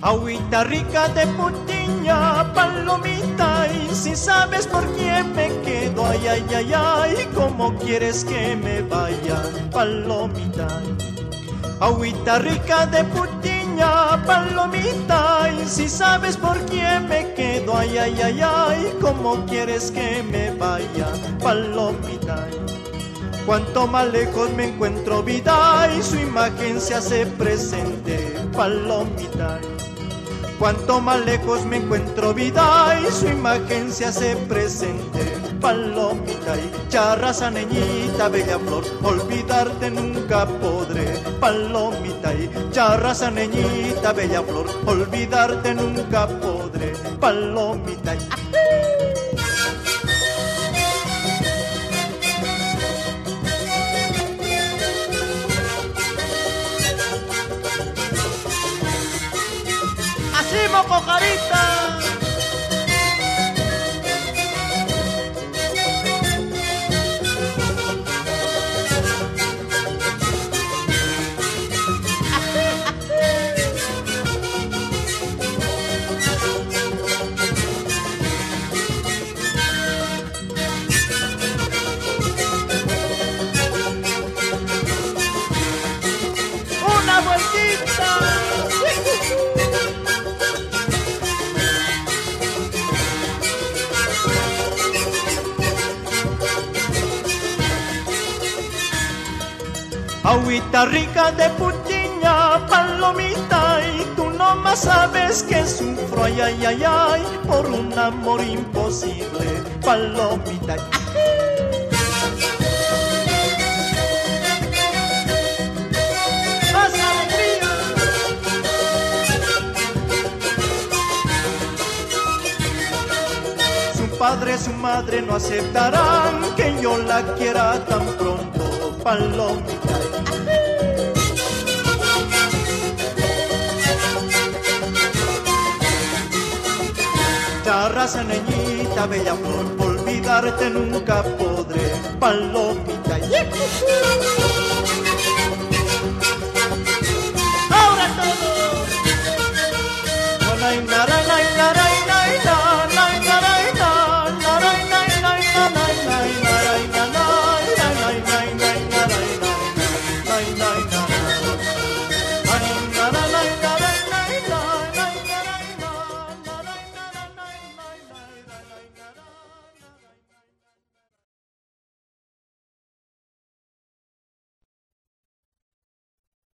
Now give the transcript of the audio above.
Agüita rica de Putiña, palomita, y si sabes por quién me quedo, ay, ay, ay, ay, ¿cómo quieres que me vaya, palomita? Agüita rica de Putiña, palomita, y si sabes por quién me quedo, ay, ay, ay, ay, ¿cómo quieres que me vaya, palomita? Cuanto más lejos me encuentro, vida, y su imagen se hace presente, palomita. Cuanto más lejos me encuentro, vida, y su imagen se hace presente, palomita. Y charraza, neñita, bella flor, olvidarte nunca podré, palomita. Y charraza, neñita, bella flor, olvidarte nunca podré, palomita. ¡Cojarita! ¡Una vueltita! Agüita rica de Putiña, palomita, y tú nomás sabes que sufro, ay, ay, ay, ay, por un amor imposible, palomita. ¡Más alegría! Su padre, su madre no aceptarán que yo la quiera tan pronto, palomita. Charraza, neñita, bella flor, olvidarte nunca podré, palomita.